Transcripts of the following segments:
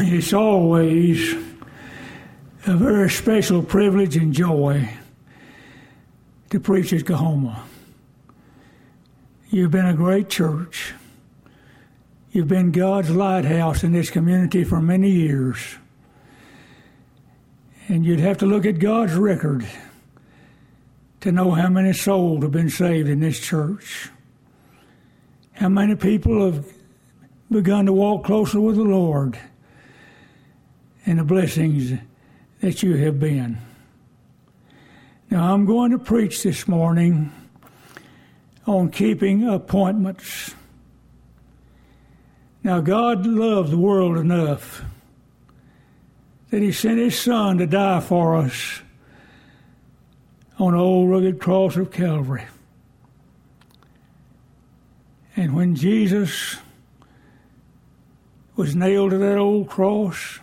It's always a very special privilege and joy to preach at Coahoma. You've been a great church. You've been God's lighthouse in this community for many years. And you'd have to look at God's record to know how many souls have been saved in this church. How many people have begun to walk closer with the Lord, and the blessings that you have been. Now, I'm going to preach this morning on keeping appointments. Now, God loved the world enough that He sent His Son to die for us on the old rugged cross of Calvary. And when Jesus was nailed to that old cross,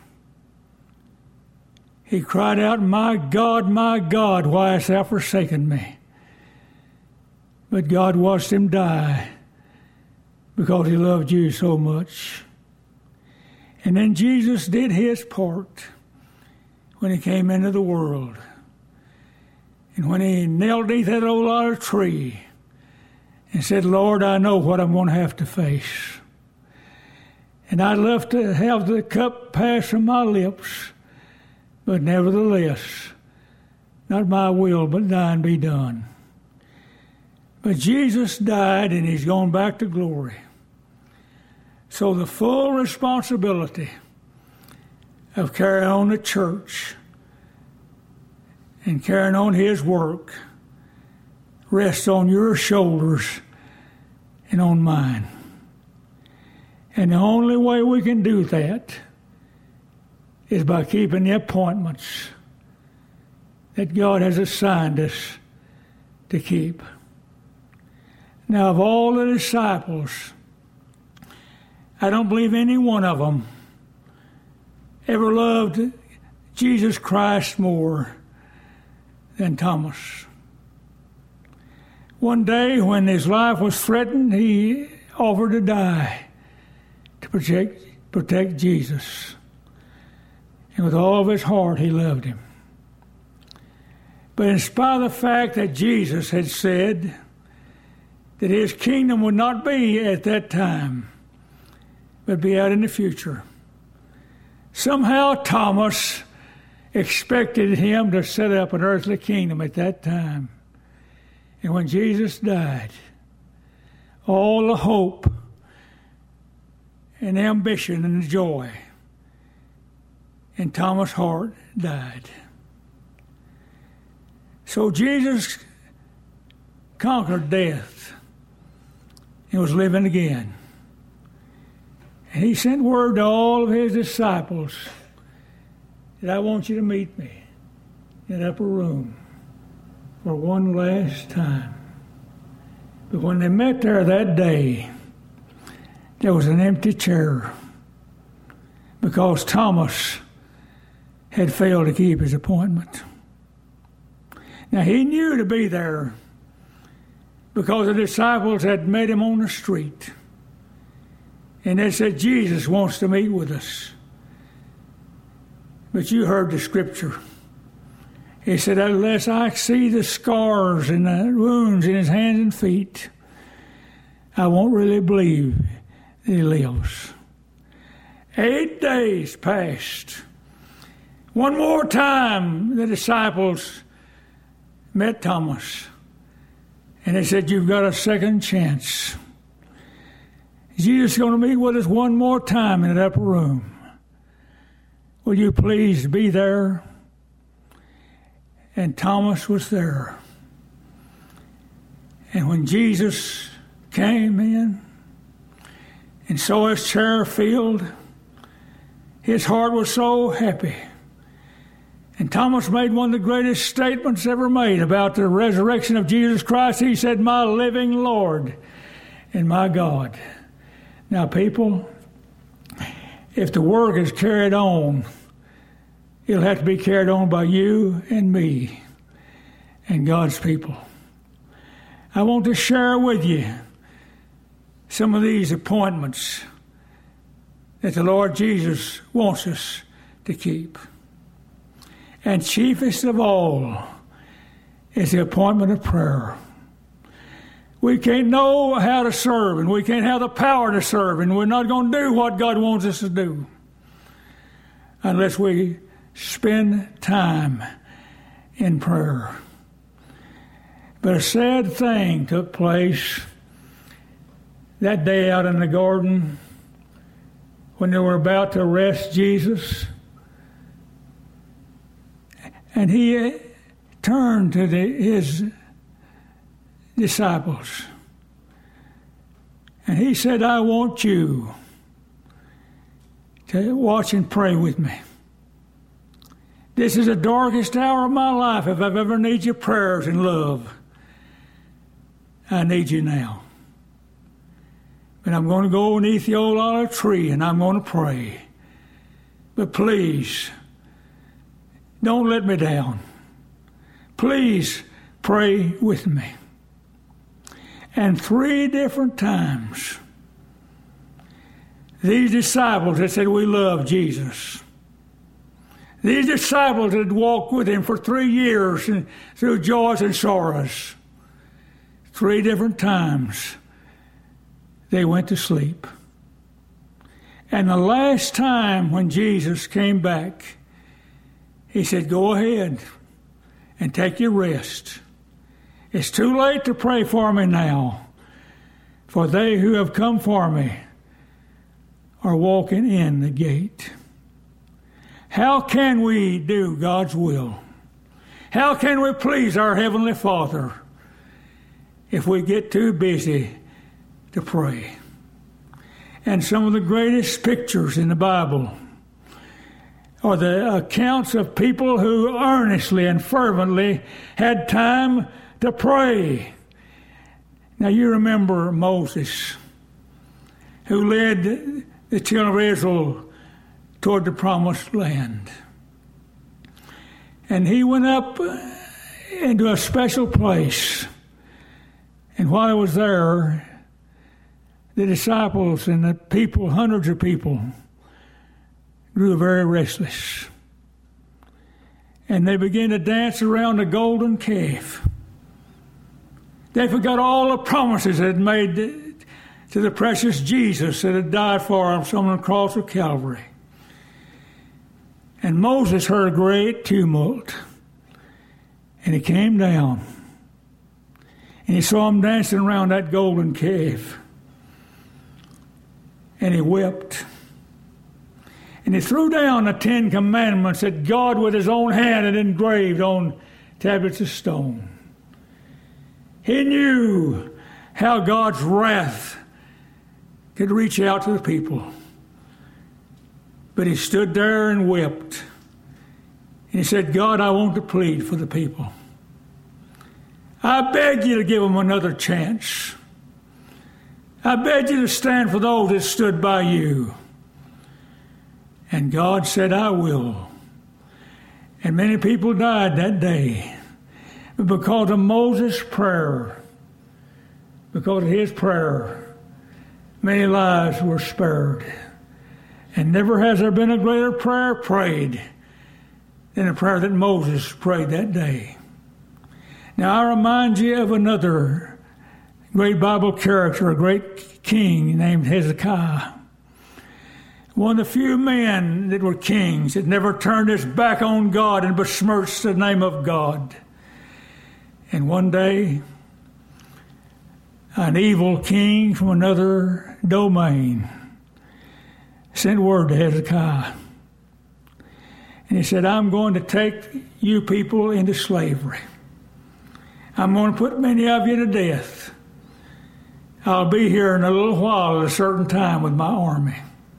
He cried out, my God, why hast thou forsaken me? But God watched Him die because He loved you so much. And then Jesus did His part when He came into the world. And when He knelt beneath that old olive tree and said, Lord, I know what I'm going to have to face. And I'd love to have the cup pass from my lips, but nevertheless, not my will, but thine be done. But Jesus died, and He's gone back to glory. So the full responsibility of carrying on the church and carrying on His work rests on your shoulders and on mine. And the only way we can do that is by keeping the appointments that God has assigned us to keep. Now, of all the disciples, I don't believe any one of them ever loved Jesus Christ more than Thomas. One day when his life was threatened, he offered to die to protect Jesus. And with all of his heart, he loved Him. But in spite of the fact that Jesus had said that His kingdom would not be at that time, but be out in the future, somehow Thomas expected Him to set up an earthly kingdom at that time. And when Jesus died, all the hope and ambition and joy in Thomas' heart died. So Jesus conquered death and was living again. And He sent word to all of His disciples that I want you to meet me in the upper room for one last time. But when they met there that day, there was an empty chair because Thomas had failed to keep his appointment. Now, he knew to be there because the disciples had met him on the street. And they said, Jesus wants to meet with us. But you heard the scripture. He said, unless I see the scars and the wounds in His hands and feet, I won't really believe that He lives. 8 days passed. One more time, the disciples met Thomas. And they said, you've got a second chance. Jesus is going to meet with us one more time in that upper room. Will you please be there? And Thomas was there. And when Jesus came in and saw his chair filled, his heart was so happy. And Thomas made one of the greatest statements ever made about the resurrection of Jesus Christ. He said, my living Lord and my God. Now, people, if the work is carried on, it'll have to be carried on by you and me and God's people. I want to share with you some of these appointments that the Lord Jesus wants us to keep. And chiefest of all is the appointment of prayer. We can't know how to serve, and we can't have the power to serve, and we're not going to do what God wants us to do unless we spend time in prayer. But a sad thing took place that day out in the garden when they were about to arrest Jesus. And he turned to his disciples. And he said, I want you to watch and pray with me. This is the darkest hour of my life. If I've ever needed your prayers and love, I need you now. But I'm going to go beneath the old olive tree and I'm going to pray. But please, don't let me down. Please pray with me. And 3 different times, these disciples that said, we love Jesus. These disciples had walked with him for 3 years and through joys and sorrows. 3 different times, they went to sleep. And the last time when Jesus came back, he said, go ahead and take your rest. It's too late to pray for me now, for they who have come for me are walking in the gate. How can we do God's will? How can we please our Heavenly Father if we get too busy to pray? And some of the greatest pictures in the Bible are the accounts of people who earnestly and fervently had time to pray. Now you remember Moses, who led the children of Israel toward the promised land. And he went up into a special place. And while he was there, the disciples and the people, hundreds of people, grew very restless. And they began to dance around the golden calf. They forgot all the promises they had made to the precious Jesus that had died for them on the cross of Calvary. And Moses heard a great tumult. And he came down. And he saw them dancing around that golden calf. And he wept. And he threw down the 10 Commandments that God with his own hand had engraved on tablets of stone. He knew how God's wrath could reach out to the people. But he stood there and wept. And he said, God, I want to plead for the people. I beg you to give them another chance. I beg you to stand for those that stood by you. And God said, I will. And many people died that day. But because of Moses' prayer, because of his prayer, many lives were spared. And never has there been a greater prayer prayed than a prayer that Moses prayed that day. Now, I remind you of another great Bible character, a great king named Hezekiah. One of the few men that were kings that never turned his back on God and besmirched the name of God. And one day, an evil king from another domain sent word to Hezekiah. And he said, I'm going to take you people into slavery. I'm going to put many of you to death. I'll be here in a little while at a certain time with my army.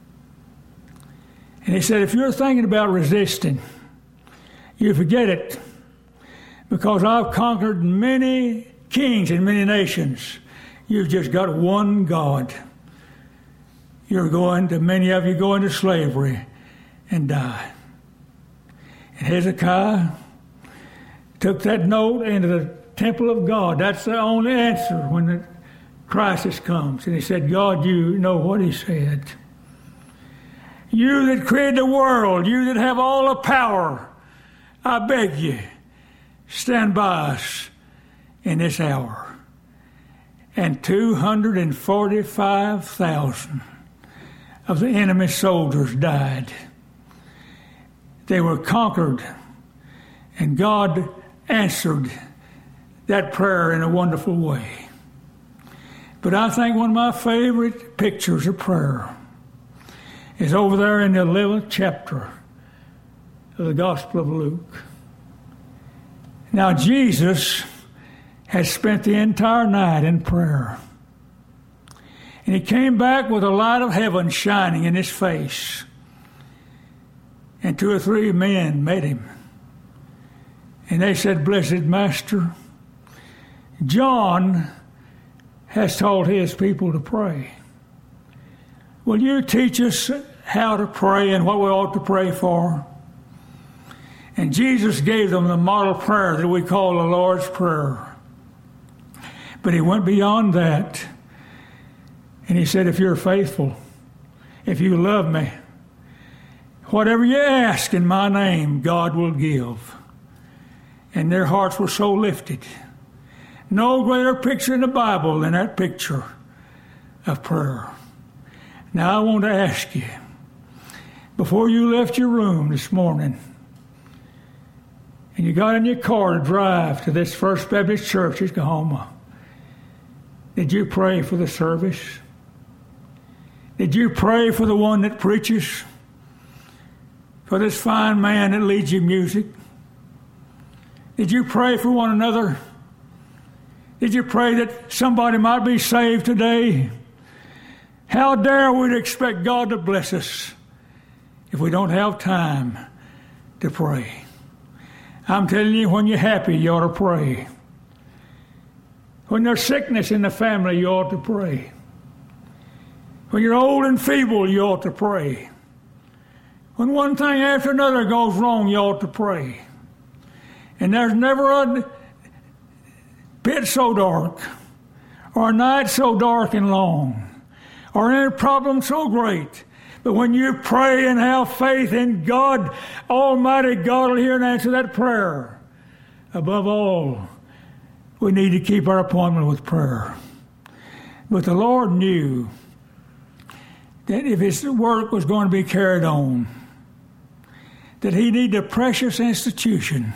And he said, if you're thinking about resisting, you forget it. Because I've conquered many kings and many nations. You've just got one God. Many of you go into slavery and die. And Hezekiah took that note into the temple of God. That's the only answer when the crisis comes. And he said, God, you know what he said. You that created the world, you that have all the power, I beg you, stand by us in this hour. And 245,000 of the enemy soldiers died. They were conquered, and God answered that prayer in a wonderful way. But I think one of my favorite pictures of prayer is over there in the 11th chapter of the Gospel of Luke. Now, Jesus has spent the entire night in prayer. And he came back with the light of heaven shining in his face. And 2 or 3 men met him. And they said, "Blessed Master, John has taught his people to pray. Will you teach us how to pray and what we ought to pray for?" And Jesus gave them the model prayer that we call the Lord's Prayer. But he went beyond that. And he said, if you're faithful, if you love me, whatever you ask in my name, God will give. And their hearts were so lifted. No greater picture in the Bible than that picture of prayer. Now I want to ask you, before you left your room this morning, and you got in your car to drive to this First Baptist Church in Oklahoma, did you pray for the service? Did you pray for the one that preaches? For this fine man that leads you music? Did you pray for one another? Did you pray that somebody might be saved today? How dare we expect God to bless us if we don't have time to pray? I'm telling you, when you're happy, you ought to pray. When there's sickness in the family, you ought to pray. When you're old and feeble, you ought to pray. When one thing after another goes wrong, you ought to pray. And there's never a pit so dark, or a night so dark and long, or any problem so great. But when you pray and have faith in God, Almighty God will hear and answer that prayer. Above all, we need to keep our appointment with prayer. But the Lord knew that if his work was going to be carried on, that he needed a precious institution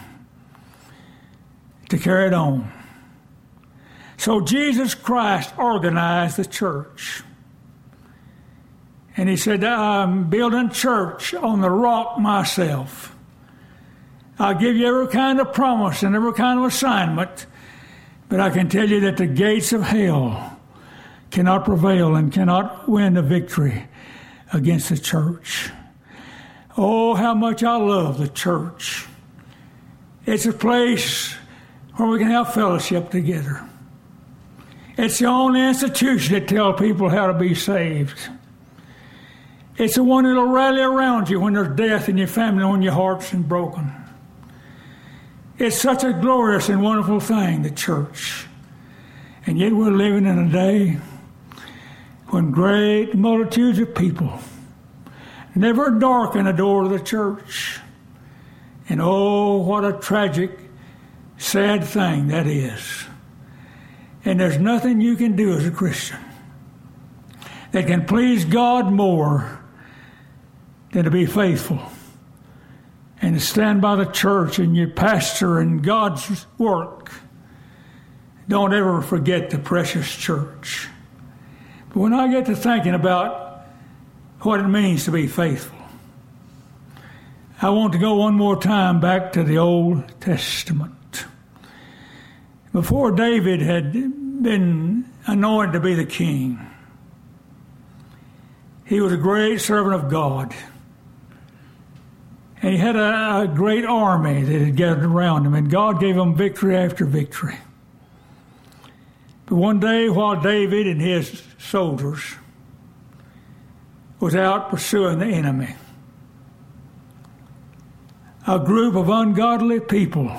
to carry it on. So Jesus Christ organized the church. And he said, I'm building church on the rock myself. I'll give you every kind of promise and every kind of assignment, but I can tell you that the gates of hell cannot prevail and cannot win the victory against the church. Oh, how much I love the church. It's a place where we can have fellowship together. It's the only institution that tells people how to be saved. It's the one that'll rally around you when there's death in your family, when your heart's been broken. It's such a glorious and wonderful thing, the church. And yet we're living in a day when great multitudes of people never darken the door of the church. And oh, what a tragic, sad thing that is. And there's nothing you can do as a Christian that can please God more than to be faithful and to stand by the church and your pastor and God's work. Don't ever forget the precious church. But when I get to thinking about what it means to be faithful, I want to go one more time back to the Old Testament. Before David had been anointed to be the king, he was a great servant of God. And he had a great army that had gathered around him, and God gave him victory after victory. But one day, while David and his soldiers was out pursuing the enemy, a group of ungodly people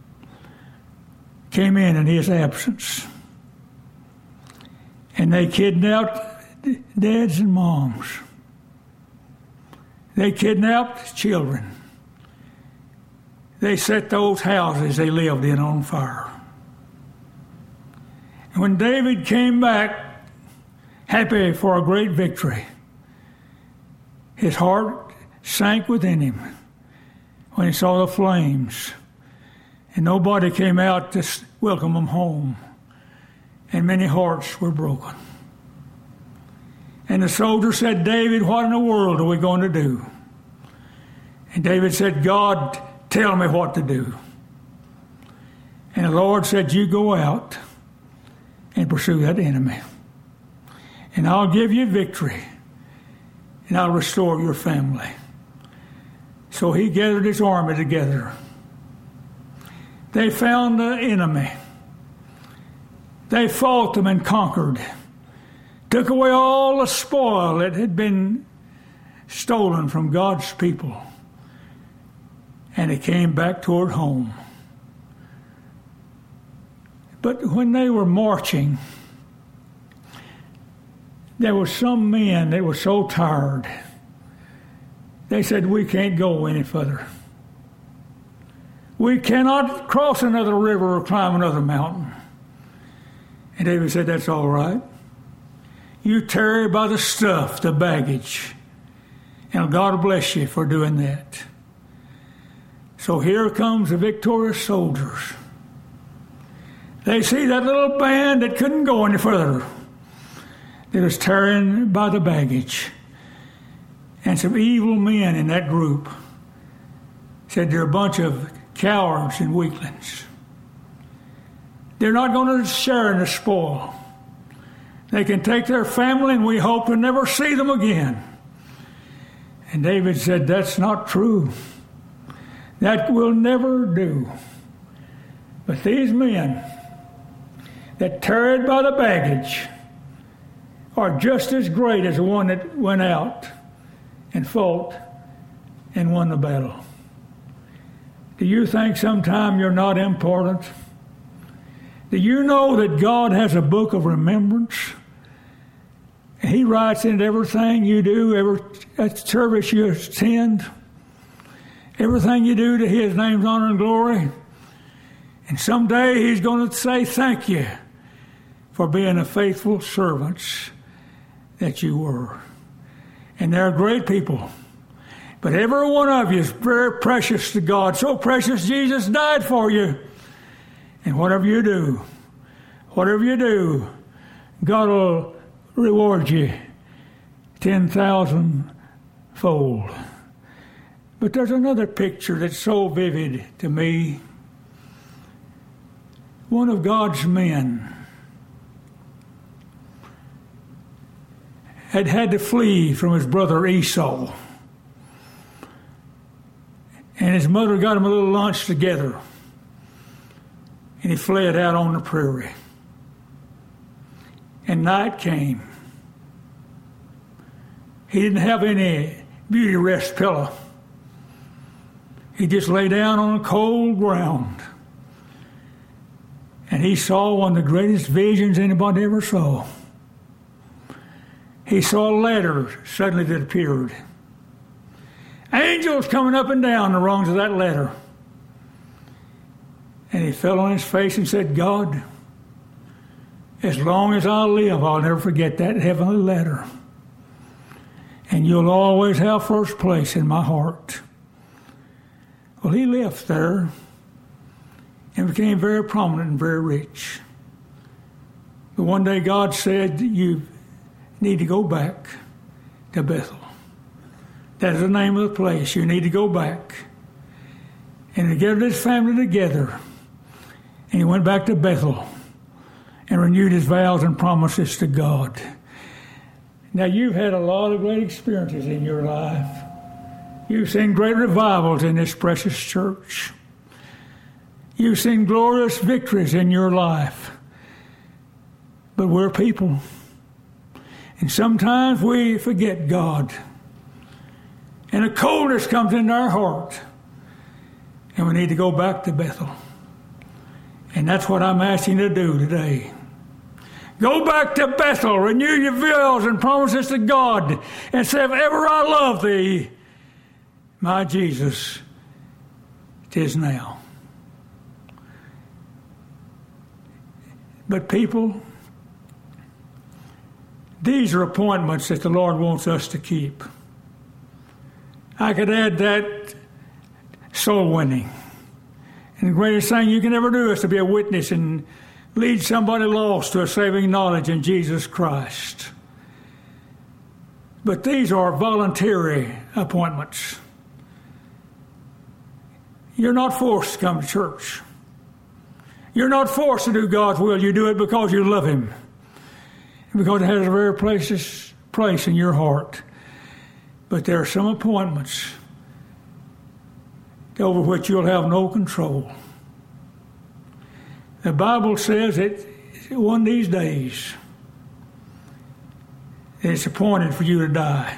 came in his absence. And they kidnapped dads and moms. They kidnapped children. They set those houses they lived in on fire. And when David came back happy for a great victory, his heart sank within him when he saw the flames, and nobody came out to welcome him home, and many hearts were broken. And the soldier said, David, what in the world are we going to do? And David said, God, tell me what to do. And the Lord said, you go out and pursue that enemy, and I'll give you victory, and I'll restore your family. So he gathered his army together. They found the enemy. They fought them and conquered. Took away all the spoil that had been stolen from God's people. And they came back toward home. But when they were marching, there were some men that were so tired. They said, we can't go any further. We cannot cross another river or climb another mountain. And David said, that's all right. You tarry by the stuff, the baggage, and God will bless you for doing that. So here comes the victorious soldiers. They see that little band that couldn't go any further. They was tarrying by the baggage. And some evil men in that group said they're a bunch of cowards and weaklings. They're not going to share in the spoil. They can take their family, and we hope to never see them again. And David said, that's not true. That will never do. But these men that tarried by the baggage are just as great as the one that went out and fought and won the battle. Do you think sometime you're not important? Do you know that God has a book of remembrance? And He writes into everything you do, every service you attend, everything you do to His name's honor and glory. And someday He's going to say thank you for being the faithful servants that you were. And they're great people. But every one of you is very precious to God. So precious, Jesus died for you. And whatever you do, God will reward you 10,000-fold. But there's another picture that's so vivid to me. One of God's men had to flee from his brother Esau. And his mother got him a little lunch together. And he fled out on the prairie. And night came. He didn't have any beauty rest pillow. He just lay down on the cold ground. And he saw one of the greatest visions anybody ever saw. He saw a ladder suddenly that appeared. Angels coming up and down the rungs of that ladder. And he fell on his face and said, God, as long as I live, I'll never forget that heavenly ladder. And you'll always have first place in my heart. Well, he left there and became very prominent and very rich. But one day God said, you need to go back to Bethel. That is the name of the place. You need to go back. And he gathered his family together. And he went back to Bethel and renewed his vows and promises to God. Now, you've had a lot of great experiences in your life. You've seen great revivals in this precious church. You've seen glorious victories in your life. But we're people. And sometimes we forget God. And a coldness comes into our heart. And we need to go back to Bethel. And that's what I'm asking you to do today. Go back to Bethel, renew your vows and promises to God, and say, if ever I love thee, My Jesus, 'tis now. But people, these are appointments that the Lord wants us to keep. I could add that soul winning. And the greatest thing you can ever do is to be a witness and lead somebody lost to a saving knowledge in Jesus Christ. But these are voluntary appointments. You're not forced to come to church. You're not forced to do God's will. You do it because you love Him. Because it has a very place in your heart. But there are some appointments over which you'll have no control. The Bible says that one of these days it's appointed for you to die.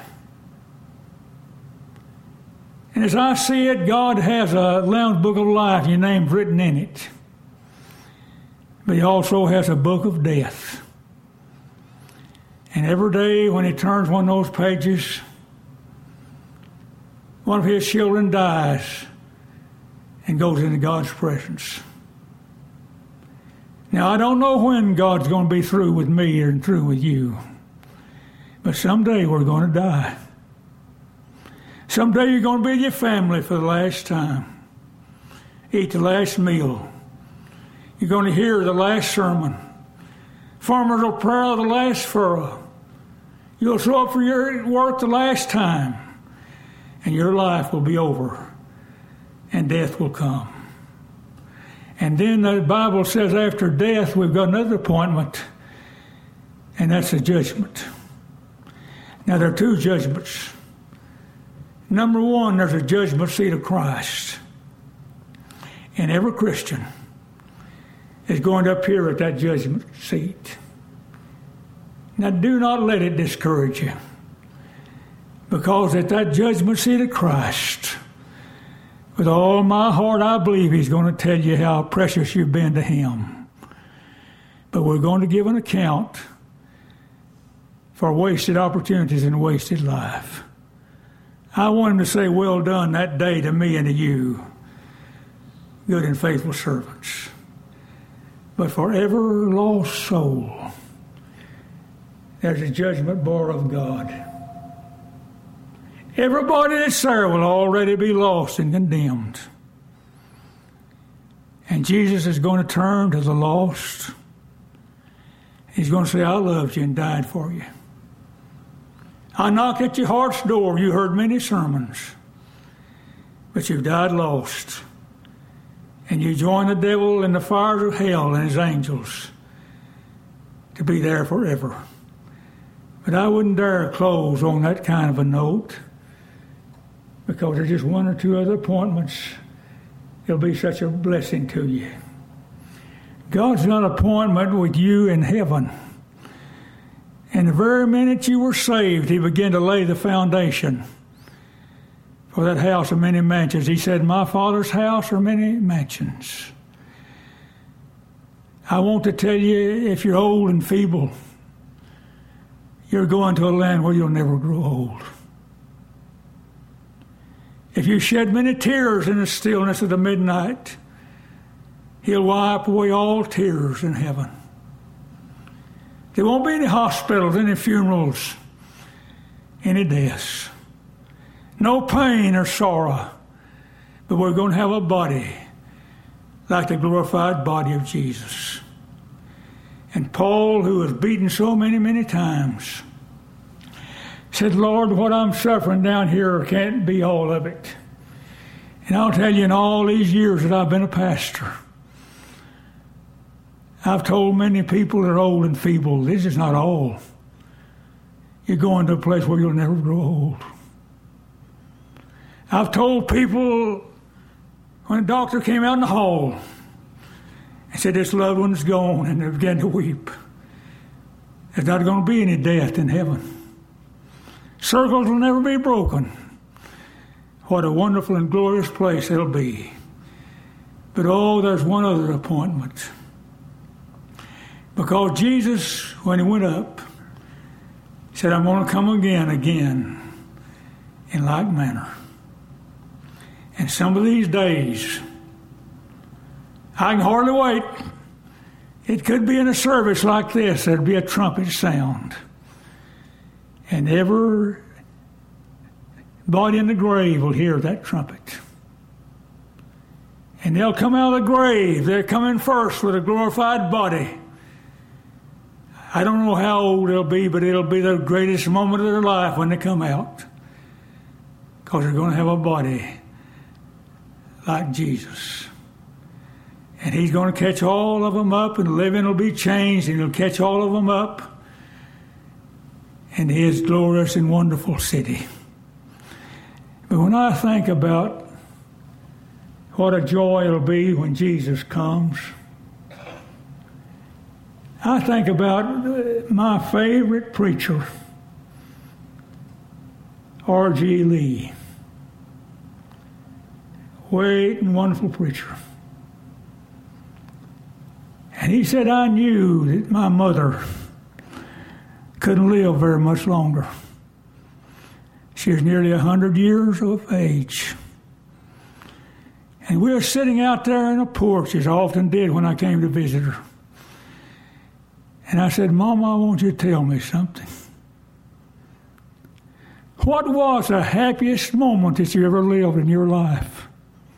And as I see it, God has a Lamb's Book of Life, your name's written in it. But He also has a book of death. And every day when He turns one of those pages, one of His children dies and goes into God's presence. Now, I don't know when God's going to be through with me and through with you. But someday we're going to die. Someday you're going to be with your family for the last time. Eat the last meal. You're going to hear the last sermon. Farmers will plow the last furrow. You'll show up for your work the last time. And your life will be over. And death will come. And then the Bible says after death we've got another appointment. And that's a judgment. Now there are two judgments. Number one, there's a judgment seat of Christ. And every Christian is going to appear at that judgment seat. Now do not let it discourage you. Because at that judgment seat of Christ, with all my heart I believe He's going to tell you how precious you've been to Him. But we're going to give an account for wasted opportunities and wasted life. I want Him to say, well done that day to me and to you, good and faithful servants. But for every lost soul, there's a judgment bar of God. Everybody that's there will already be lost and condemned. And Jesus is going to turn to the lost. He's going to say, I loved you and died for you. I knock at your heart's door. You heard many sermons. But you've died lost. And you join the devil in the fires of hell and his angels to be there forever. But I wouldn't dare close on that kind of a note, because there's just one or two other appointments. It'll be such a blessing to you. God's got an appointment with you in heaven. And the very minute you were saved, He began to lay the foundation for that house of many mansions. He said, my Father's house are many mansions. I want to tell you, if you're old and feeble, you're going to a land where you'll never grow old. If you shed many tears in the stillness of the midnight, He'll wipe away all tears in heaven. There won't be any hospitals, any funerals, any deaths. No pain or sorrow. But we're going to have a body like the glorified body of Jesus. And Paul, who was beaten so many, many times, said, Lord, what I'm suffering down here can't be all of it. And I'll tell you, in all these years that I've been a pastor, I've told many people that are old and feeble, this is not all. You're going to a place where you'll never grow old. I've told people when a doctor came out in the hall and said, this loved one's gone, and they began to weep. There's not going to be any death in heaven. Circles will never be broken. What a wonderful and glorious place it'll be. But there's one other appointment. Because Jesus, when He went up, said, I'm going to come again in like manner. And some of these days, I can hardly wait. It could be in a service like this, there'd be a trumpet sound. And every body in the grave will hear that trumpet. And they'll come out of the grave. They're coming first with a glorified body. I don't know how old they'll be, but it'll be the greatest moment of their life when they come out. Because they're going to have a body like Jesus. And he's going to catch all of them up, and the living will be changed, and he'll catch all of them up in his glorious and wonderful city. But when I think about what a joy it'll be when Jesus comes, I think about my favorite preacher, R.G. Lee. Great and wonderful preacher. And he said, I knew that my mother couldn't live very much longer. She was nearly 100 years of age. And we were sitting out there in a porch, as I often did when I came to visit her. And I said, Mama, I want you to tell me something. What was the happiest moment that you ever lived in your life?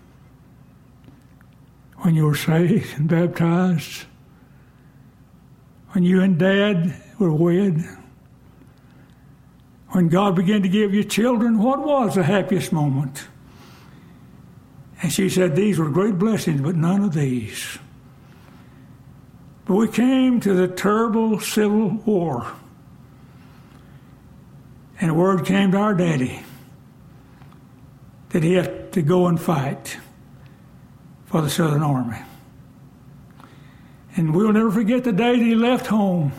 When you were saved and baptized? When you and Dad were wed? When God began to give you children, what was the happiest moment? And she said, these were great blessings, but none of these. But we came to the terrible Civil War. And word came to our daddy that he had to go and fight for the Southern Army. And we'll never forget the day that he left home.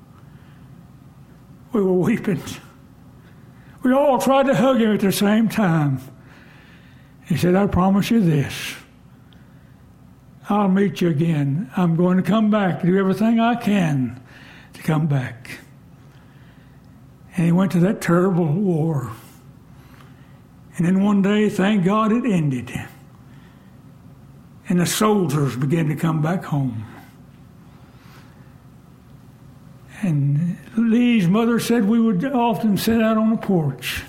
We were weeping. We all tried to hug him at the same time. He said, I promise you this. I'll meet you again. I'm going to come back, do everything I can to come back. And he went to that terrible war. And then one day, thank God, it ended. And the soldiers began to come back home. And Lee's mother said we would often sit out on the porch.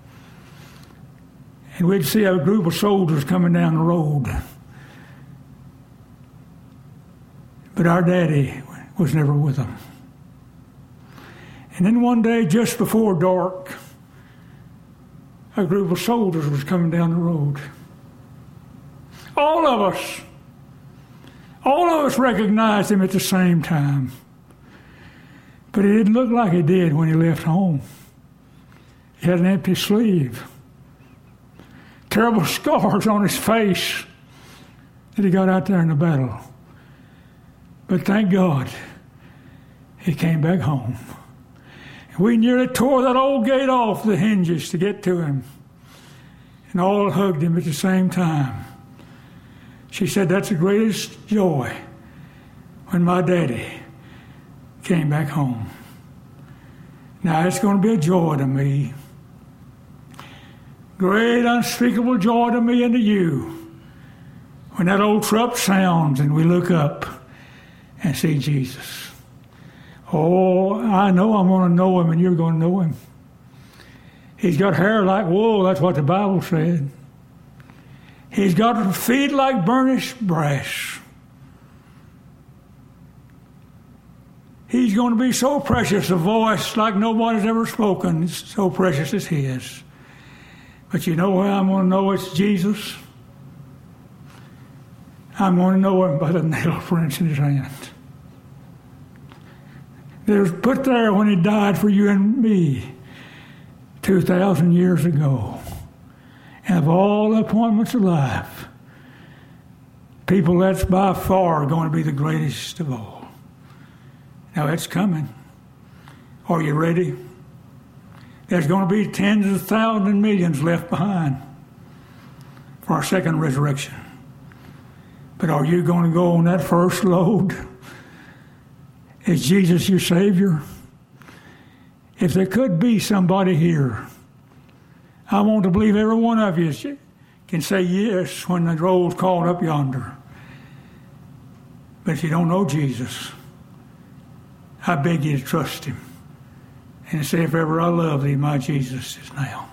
And we'd see a group of soldiers coming down the road. But our daddy was never with them. And then one day, just before dark, a group of soldiers was coming down the road. All of us recognized him at the same time. But it didn't look like he did when he left home. He had an empty sleeve. Terrible scars on his face that he got out there in the battle. But thank God, he came back home. We nearly tore that old gate off the hinges to get to him. And all hugged him at the same time. She said, that's the greatest joy when my daddy came back home. Now it's going to be a joy to me. Great unspeakable joy to me and to you when that old trump sounds and we look up and see Jesus. Oh, I know I'm going to know him and you're going to know him. He's got hair like wool, that's what the Bible said. He's got feet like burnished brass. He's going to be so precious, a voice like nobody's ever spoken, it's so precious as his. But you know how I'm going to know it's Jesus? I'm going to know him by the nail prints in his hand. It was put there when he died for you and me 2,000 years ago. And of all the appointments of life, people, that's by far going to be the greatest of all. Now it's coming. Are you ready? There's going to be tens of thousands and millions left behind for our second resurrection. But are you going to go on that first load? Is Jesus your Savior? If there could be somebody here, I want to believe every one of you can say yes when the roll's called up yonder. But if you don't know Jesus, I beg you to trust him and say, if ever I love thee, my Jesus is now.